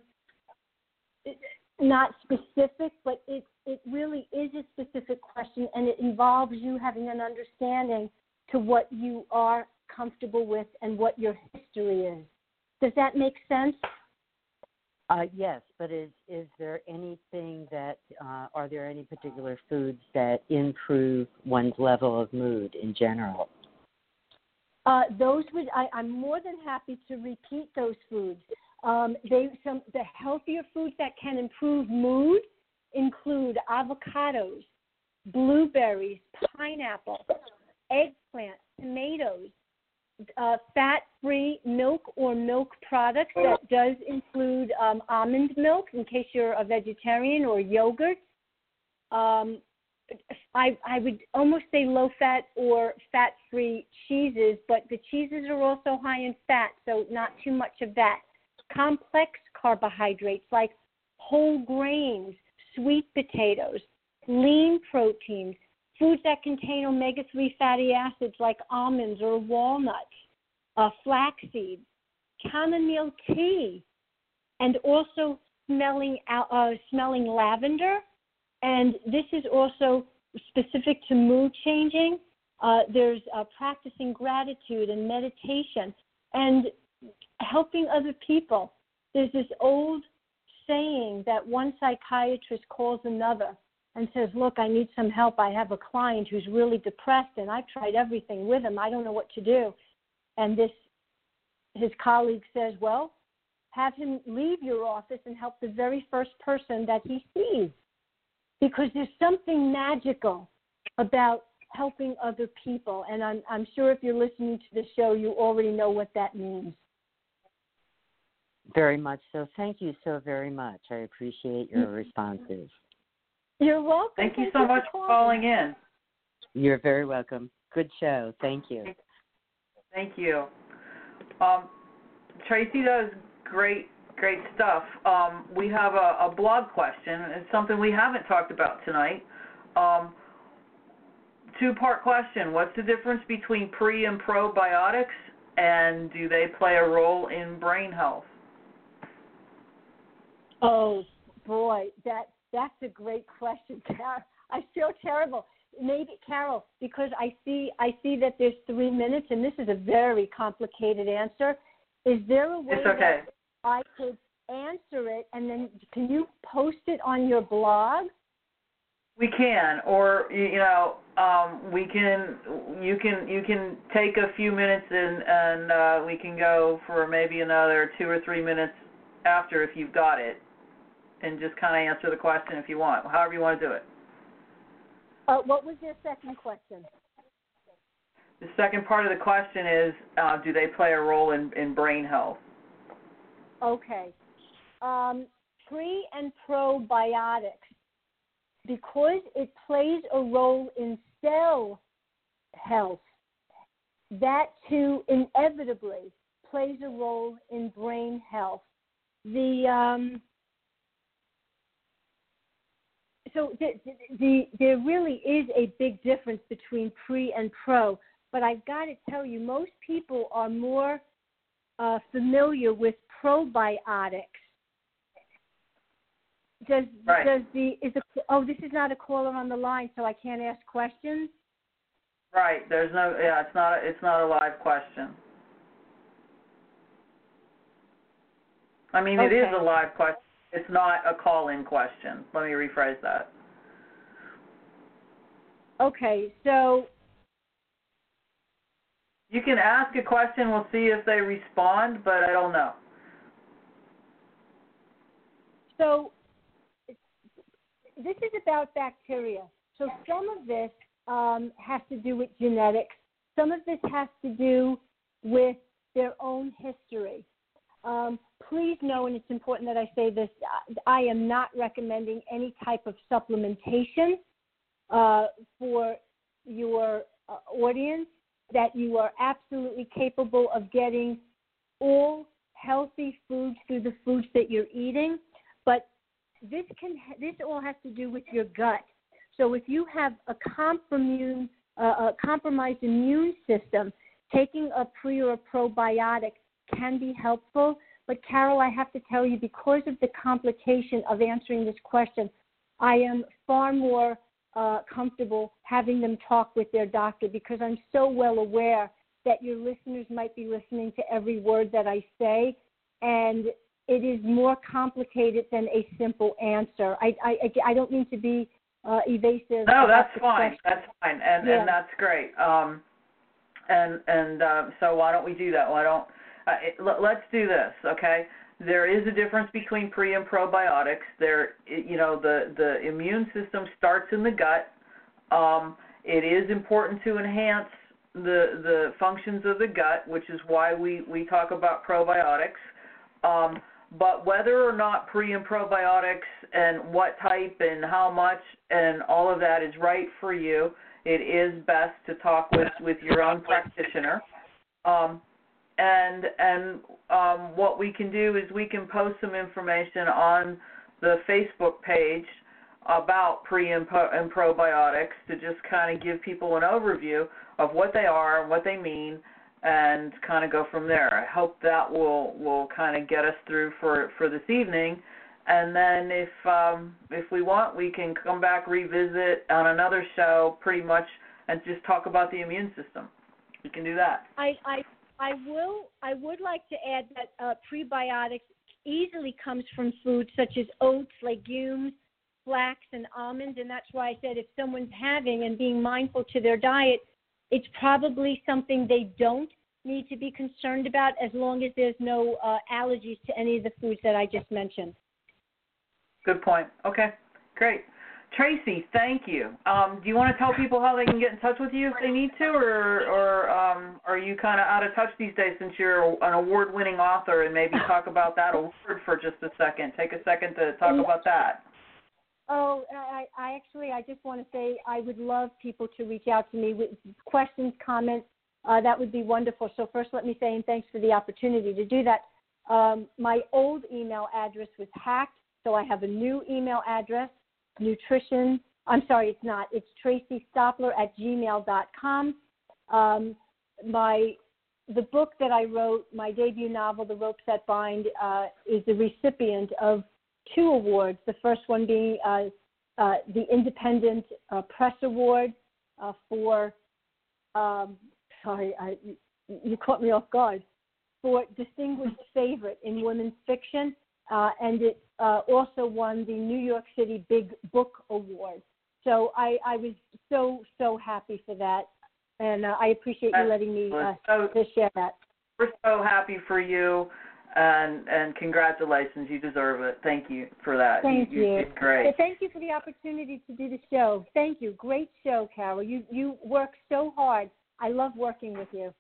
not specific, but it, it really is a specific question, and it involves you having an understanding to what you are comfortable with and what your history is. Does that make sense? Uh, yes, but is is there anything that, uh, are there any particular foods that improve one's level of mood in general? Uh, those would, I, I'm more than happy to repeat those foods. Um, they, some, the healthier foods that can improve mood include avocados, blueberries, pineapple, eggplant, tomatoes, uh, fat-free milk or milk products. That does include um, almond milk in case you're a vegetarian, or yogurt. Um, I, I would almost say low-fat or fat-free cheeses, but the cheeses are also high in fat, so not too much of that. Complex carbohydrates like whole grains, sweet potatoes, lean proteins, foods that contain omega three fatty acids like almonds or walnuts, uh, flaxseed, chamomile tea, and also smelling, uh, smelling lavender. And this is also specific to mood changing. Uh, there's uh, practicing gratitude and meditation and helping other people. There's this old saying that one psychiatrist calls another and says, look, I need some help. I have a client who's really depressed, and I've tried everything with him. I don't know what to do. And this, his colleague says, well, have him leave your office and help the very first person that he sees. Because there's something magical about helping other people. And I'm, I'm sure if you're listening to the show, you already know what that means. Very much so. Thank you so very much. I appreciate your responses. You're welcome. Thank you so much for calling in. You're very welcome. Good show. Thank you. Thank you. Um, Tracy does great, great stuff. Um, we have a, a blog question. It's something we haven't talked about tonight. Um, two-part question. What's the difference between pre and probiotics, and do they play a role in brain health? Oh, boy, that that's a great question, Carol. I feel terrible. Maybe, Carol, because I see I see that there's three minutes, and this is a very complicated answer. Is there a way it's okay. that I could answer it, and then can you post it on your blog? We can, or you know, um, we can. You can you can take a few minutes, and and uh, we can go for maybe another two or three minutes after if you've got it, and just kind of answer the question if you want. However you want to do it. Uh, what was your second question? The second part of the question is, uh, do they play a role in, in brain health? Okay. Um, pre- and probiotics, because it plays a role in cell health, that too inevitably plays a role in brain health. The um, So the, the, there really is a big difference between pre and pro, but I've got to tell you, most people are more uh, familiar with probiotics. Does right. does the is the oh this is not a caller on the line, so I can't ask questions? Right. There's no yeah. It's not a, it's not a live question. I mean, Okay. It is a live question. It's not a call-in question. Let me rephrase that. Okay, so you can ask a question. We'll see if they respond, but I don't know. So this is about bacteria. So some of this um, has to do with genetics. Some of this has to do with their own history. Um, please know, and it's important that I say this, I am not recommending any type of supplementation uh, for your uh, audience, that you are absolutely capable of getting all healthy foods through the foods that you're eating. But this can this all has to do with your gut. So if you have a, comprimune, uh, a compromised immune system, taking a pre or a probiotic can be helpful. But, Carol, I have to tell you, because of the complication of answering this question, I am far more uh, comfortable having them talk with their doctor, because I'm so well aware that your listeners might be listening to every word that I say, and it is more complicated than a simple answer. I, I, I don't mean to be uh, evasive. No, that's fine. Question. That's fine, and yeah. and that's great. Um, and and uh, so why don't we do that? Why don't uh, it, let's do this, okay? There is a difference between pre and probiotics. There, you know, the the immune system starts in the gut. Um, it is important to enhance the the functions of the gut, which is why we, we talk about probiotics. Um, but whether or not pre and probiotics and what type and how much and all of that is right for you, it is best to talk with, with your own practitioner. Um, and and um, what we can do is we can post some information on the Facebook page about pre and, po- and probiotics to just kind of give people an overview of what they are and what they mean, and kind of go from there. I hope that will will kind of get us through for, for this evening. And then if um, if we want, we can come back, revisit on another show pretty much, and just talk about the immune system. We can do that. I, I, I will. I would like to add that uh, prebiotics easily comes from foods such as oats, legumes, flax, and almonds, and that's why I said if someone's having and being mindful to their diet, it's probably something they don't need to be concerned about, as long as there's no uh, allergies to any of the foods that I just mentioned. Good point. Okay, great. Tracy, thank you. Um, do you want to tell people how they can get in touch with you if they need to, or, or um, are you kind of out of touch these days since you're an award-winning author, and maybe talk about that award for just a second? Take a second to talk about that. Oh, I, I actually, I just want to say I would love people to reach out to me with questions, comments. Uh, that would be wonderful. So first let me say, and thanks for the opportunity to do that. Um, my old email address was hacked, so I have a new email address, nutrition. I'm sorry, it's not. It's Tracy Stopler at gmail dot com. Um, my the book that I wrote, my debut novel, The Ropes That Bind, uh, is the recipient of two awards, the first one being uh, uh, the Independent uh, Press Award uh, for, um, sorry, I, you caught me off guard, for Distinguished Favorite in Women's Fiction, uh, and it uh, also won the New York City Big Book Award. So I, I was so, so happy for that, and uh, I appreciate you letting me uh, so, to share that. We're so happy for you. And and congratulations, you deserve it. Thank you for that. Thank you. you. You did great. So thank you for the opportunity to do the show. Thank you. Great show, Carol. You you work so hard. I love working with you.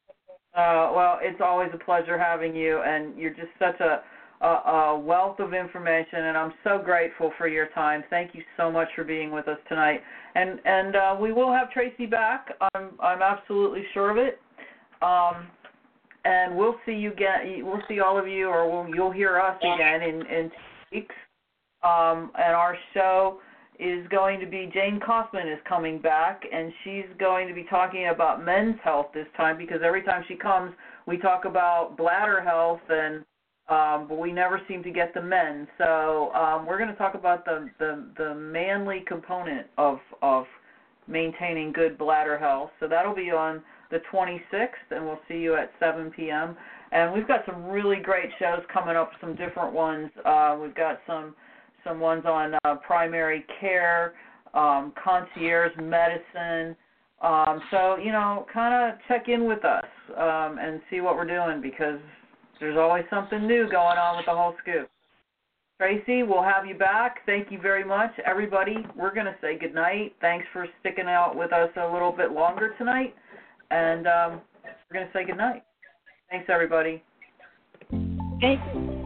Uh, well, it's always a pleasure having you, and you're just such a, a, a wealth of information, and I'm so grateful for your time. Thank you so much for being with us tonight. And and uh, we will have Tracy back. I'm I'm absolutely sure of it. Um, And we'll see you again. We'll see all of you, or we'll, you'll hear us again in, in two weeks. Um, and our show is going to be, Jane Kaufman is coming back, and she's going to be talking about men's health this time, because every time she comes, we talk about bladder health, and um, but we never seem to get the men. So um, we're going to talk about the, the, the manly component of of maintaining good bladder health. So that'll be on the twenty-sixth, and we'll see you at seven p.m. And we've got some really great shows coming up, some different ones. Uh, we've got some some ones on uh, primary care, um, concierge medicine. Um, so, you know, kind of check in with us um, and see what we're doing, because there's always something new going on with the whole scoop. Tracy, we'll have you back. Thank you very much. Everybody, we're going to say goodnight. Thanks for sticking out with us a little bit longer tonight. And um, we're going to say goodnight. Thanks, everybody. Thank you.